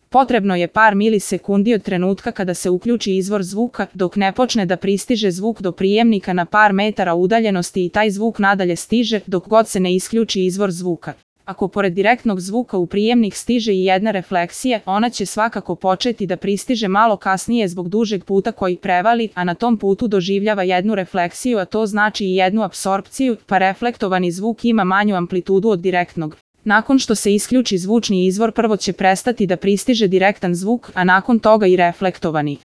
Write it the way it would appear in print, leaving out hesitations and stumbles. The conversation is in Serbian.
Potrebno je par milisekundi od trenutka kada se uključi izvor zvuka, dok ne počne da pristiže zvuk do prijemnika na par metara udaljenosti i taj zvuk nadalje stiže dok god se ne isključi izvor zvuka. Ako pored direktnog zvuka u prijemnik stiže i jedna refleksija, ona će svakako početi da pristiže malo kasnije zbog dužeg puta koji prevali, a na tom putu doživljava jednu refleksiju, a to znači i jednu apsorpciju, pa reflektovani zvuk ima manju amplitudu od direktnog. Nakon što se isključi zvučni izvor, prvo će prestati da pristiže direktan zvuk, a nakon toga i reflektovani.